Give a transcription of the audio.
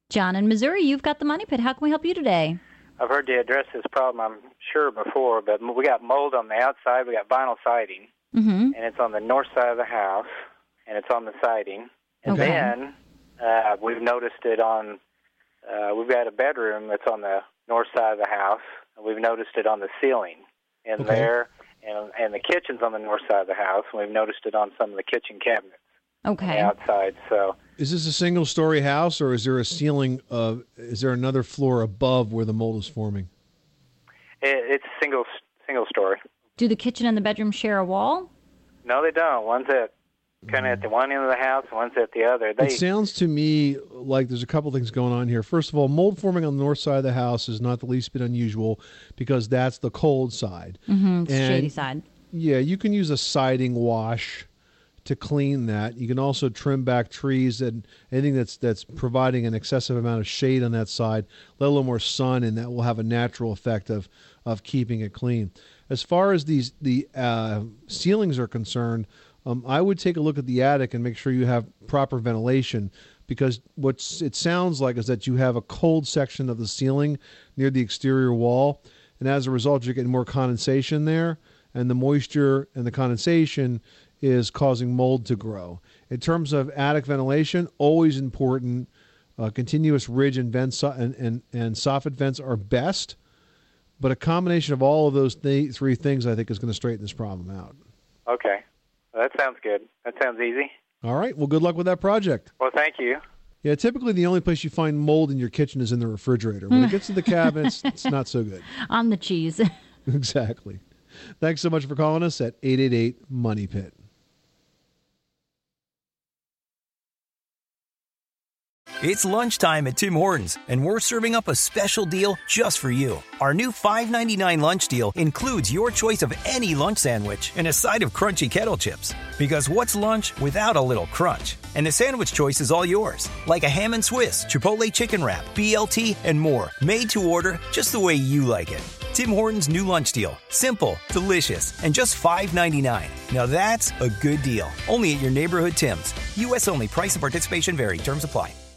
John in Missouri, you've got the Money Pit. How can we help you today? I've heard you address this problem, I'm sure, before, but we got mold on the outside. We got vinyl siding, and it's on the north side of the house, and it's on the siding. And then we've noticed it on, we've got a bedroom that's on the north side of the house, and we've noticed it on the ceiling in there, and the kitchen's on the north side of the house, and we've noticed it on some of the kitchen cabinets on the outside. So, is this a single-story house, or is there a ceiling is there another floor above where the mold is forming? It's a single story. Do the kitchen and the bedroom share a wall? No, they don't. One's at kind of at the one end of the house, and one's at the other. It sounds to me like there's a couple things going on here. First of all, mold forming on the north side of the house is not the least bit unusual because that's the cold side. It's shady side. Yeah, you can use a siding wash to clean that. You can also trim back trees and anything that's providing an excessive amount of shade on that side, let a little more sun, and that will have a natural effect of keeping it clean. As far as the ceilings are concerned, I would take a look at the attic and make sure you have proper ventilation, because what it sounds like is that you have a cold section of the ceiling near the exterior wall, and as a result, you're getting more condensation there, and the moisture and the condensation is causing mold to grow. In terms of attic ventilation, always important. Continuous ridge and vents and soffit vents are best, but a combination of all of those three things, I think, is going to straighten this problem out. Okay. Well, that sounds good. That sounds easy. All right. Well, good luck with that project. Well, thank you. Yeah, typically the only place you find mold in your kitchen is in the refrigerator. When it gets to the cabinets, it's not so good. On the cheese. Exactly. Thanks so much for calling us at 888-MONEY-PIT. It's lunchtime at Tim Hortons, and we're serving up a special deal just for you. Our new $5.99 lunch deal includes your choice of any lunch sandwich and a side of crunchy kettle chips. Because what's lunch without a little crunch? And the sandwich choice is all yours, like a ham and Swiss, Chipotle chicken wrap, BLT, and more, made to order just the way you like it. Tim Hortons' new lunch deal. Simple, delicious, and just $5.99. Now that's a good deal. Only at your neighborhood Tim's. U.S. only. Price and participation vary. Terms apply.